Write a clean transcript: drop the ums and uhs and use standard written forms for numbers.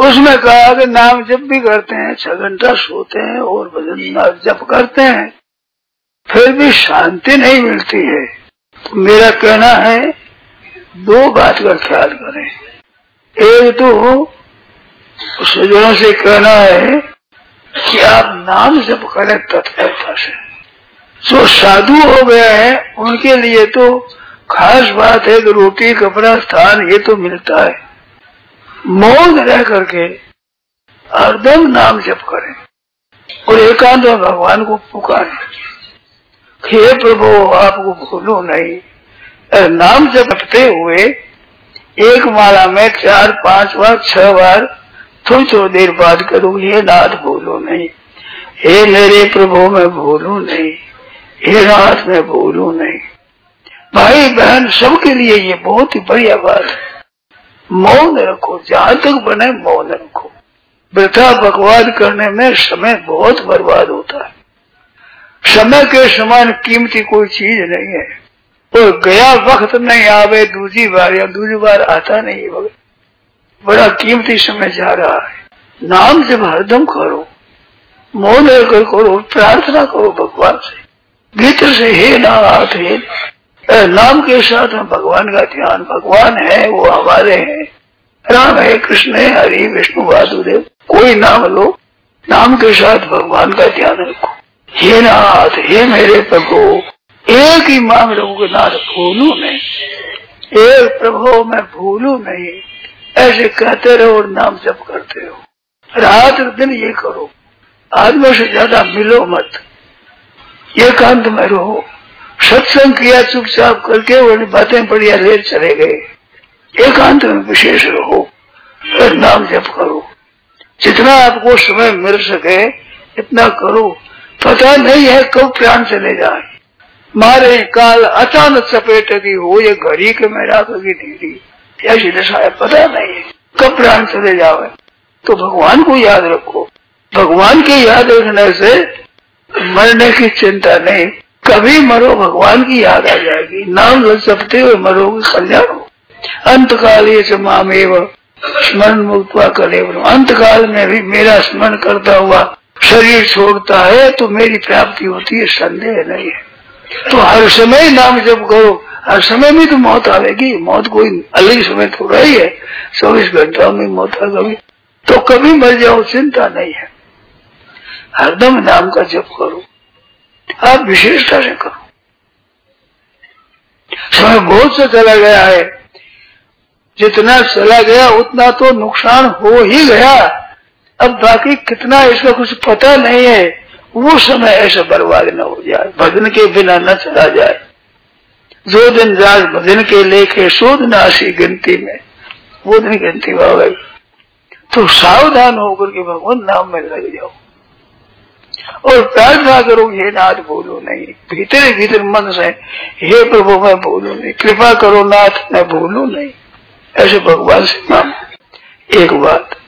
उसमें कहा कि नाम जप भी करते हैं, 6 घंटा सोते हैं और भजन जप करते हैं, फिर भी शांति नहीं मिलती है। तो मेरा कहना है 2 बात का ख्याल करें। एक तो सज्जनों से कहना है कि आप नाम जप करें तत्परता से। जो साधु हो गए हैं उनके लिए तो खास बात है कि रोटी कपड़ा स्थान ये तो मिलता है। मौन रह करके हरदम नाम जप करें और एकांत में भगवान को पुकारें, हे प्रभु आपको भूलो नहीं। नाम जपते हुए एक माला में 4, 5 बार 6 बार थोड़ी थोड़ी देर बाद करूँ, हे नाथ भूलो नहीं, हे मेरे प्रभु मैं भूलू नहीं, हे नाथ मैं भूलू नहीं। भाई बहन सबके लिए ये बहुत ही बढ़िया बात है। मौन रखो, जहां तक बने मौन रखो। वृथा बकवाद करने में समय बहुत बर्बाद होता है। समय के समान कीमती कोई चीज नहीं है और गया वक्त नहीं आवे दूसरी बार या दूसरी बार आता नहीं है। बड़ा कीमती समय जा रहा है। नाम जब हरदम करो, मौन रखकर करो, प्रार्थना करो भगवान से भीतर से, हे नाथ हे। नाम के साथ में भगवान का ध्यान, भगवान है वो हमारे हैं, राम है कृष्ण है हरि विष्णु वासुदेव, कोई नाम लो, नाम के साथ भगवान का ध्यान रखो। हे नाथ हे मेरे प्रभु, एक ही मांग रखोगे नाथ भूलू नहीं, एक प्रभु मैं भूलू नहीं, ऐसे कहते रहो और नाम जप करते रहो। रात दिन ये करो, आदमी से ज्यादा मिलो मत, एकांत में रहो। सत्संग किया चुपचाप करके वो बातें बढ़िया ले चले गए, एकांत में विशेष रहो और नाम जप करो। जितना आपको समय मिल सके इतना करो। पता नहीं है कब प्राण चले जाए, मारे काल अचानक चपेट दी हो, ये घड़ी के मेरा कभी ढीली, ऐसी दशा है, पता नहीं है कब प्राण चले जाए। तो भगवान को याद रखो, भगवान की याद रखने से मरने की चिंता नहीं, कभी मरो भगवान की याद आ जाएगी। नाम जपते हुए मरोगे कल्याण हो। अंत काल ये मामेव स्मरण मुक्त्वा कलेवरम, अंत काल में भी मेरा स्मरण करता हुआ शरीर छोड़ता है तो मेरी प्राप्ति होती है, संदेह नहीं है। तो हर समय नाम जप करो, हर समय में तो मौत आएगी, मौत कोई अलग समय तो रही है, 24 घंटों में मौत आ गई, तो कभी मर जाओ चिंता नहीं है। हरदम नाम का जप करो, आप विशेषता से करो। समय बहुत से चला गया है, जितना चला गया उतना तो नुकसान हो ही गया, अब बाकी कितना इसका कुछ पता नहीं है। वो समय ऐसा बर्बाद न हो जाए, भजन के बिना न चला जाए। जो दिन रात भजन के लेके 100 दिन आशी गिनती में, वो दिन गिनती हो गई। तो सावधान होकर के भगवान नाम में लग जाओ और प्रार्थना करो, हे नाथ भूलो नहीं, भीतर भीतर मन से, हे प्रभु मैं भूलू नहीं, कृपा करो नाथ मैं भूलू नहीं, ऐसे भगवान से मांगो। एक बात